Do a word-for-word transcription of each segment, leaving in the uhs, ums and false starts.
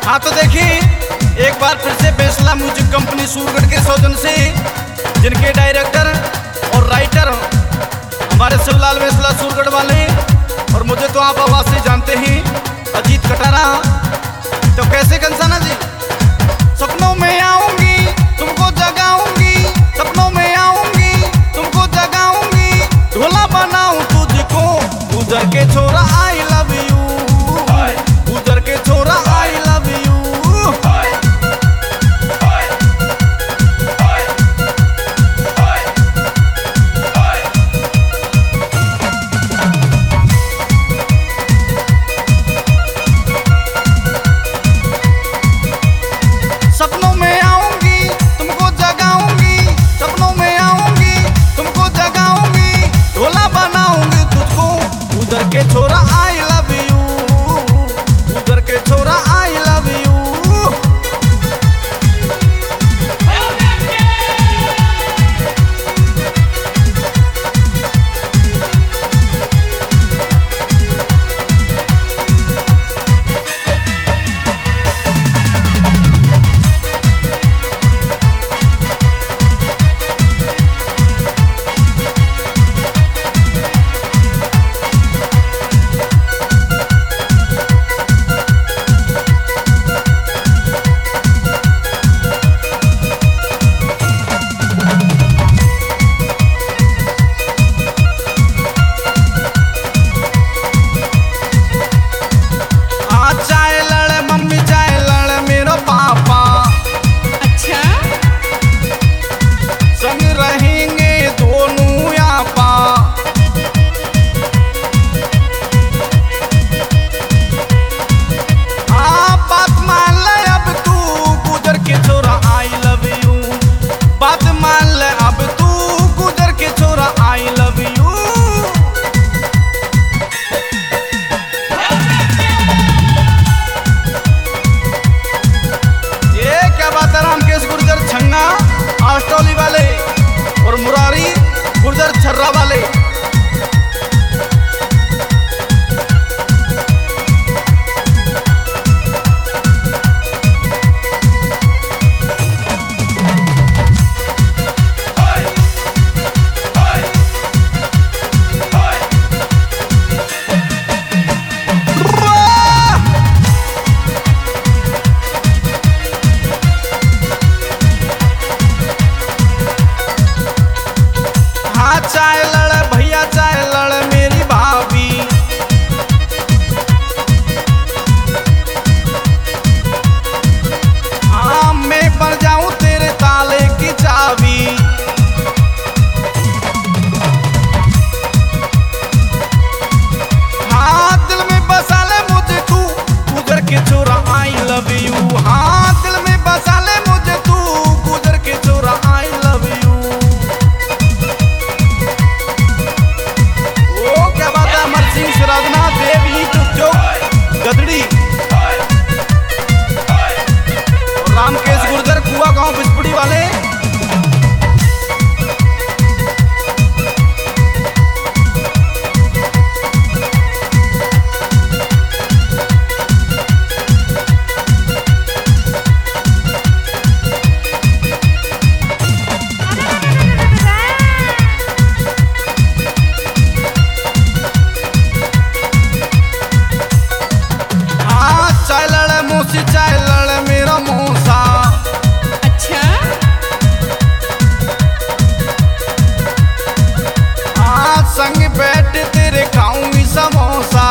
हाँ तो देखिए एक बार फिर से फैसला म्यूजिक कंपनी सूरगढ़ के सौजन से, जिनके डायरेक्टर और राइटर हमारे शिवलाल फैसला सूरगढ़ वाले, और मुझे तो आप आवाज से जानते ही अजीत कटारा। तो कैसे कंसाना जी, सपनों में आऊंगी तुमको जगाऊंगी, सपनों में आऊंगी तुमको जगाऊंगी, ढोला बनाऊं तुझको गुजर के छोरा आई लव यू, गुजर के छोरा आई लव यू। सपनों में आऊंगी तुमको जगाऊंगी, सपनों में आऊंगी तुमको जगाऊंगी, ढोला बनाऊंगी तुझको गुजर के छोरा आई लव यू, गुजर के छोरा आई लव यू। आस्टोली वाले और मुरारी गुर्जर छर्रा वाले। चाय लड़ भैया चाय लड़ मेरी भाभी, हाँ मैं बन जाऊं तेरे ताले की चाबी। हाँ दिल में बसा ले मुझे तू गुजर के छोरा आई लव यू, हाँ दिल में बसा ले मुझे तू गुजर के छोरा आई लव यू। राजना देवी जो गदड़ी और रामकेश गुर्जर कुआ गांव बिस्पुड़ी वाले। चाय लड़ मेरा मौसा, अच्छा हाँ संग बैठ तेरे खाऊंगी समोसा।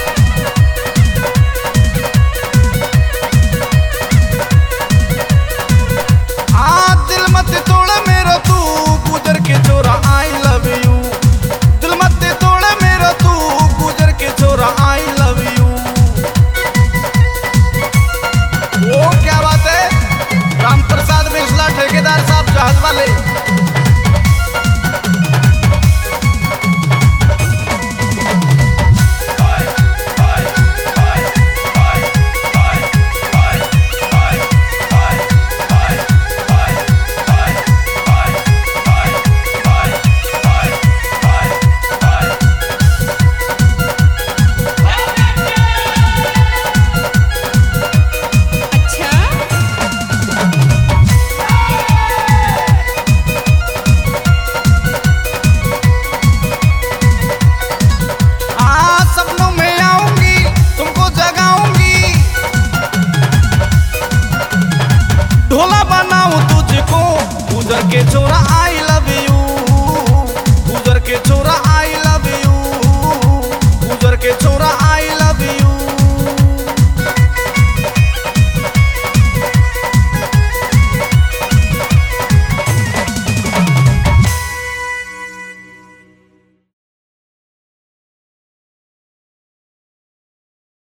हाँ दिल मत तोड़ मेरा तू गुजर के छोरा आई लव यू, दिल मत तोड़ मेरा तू गुजर के छोरा आई लव यू। मुझको उधर के छोरा आई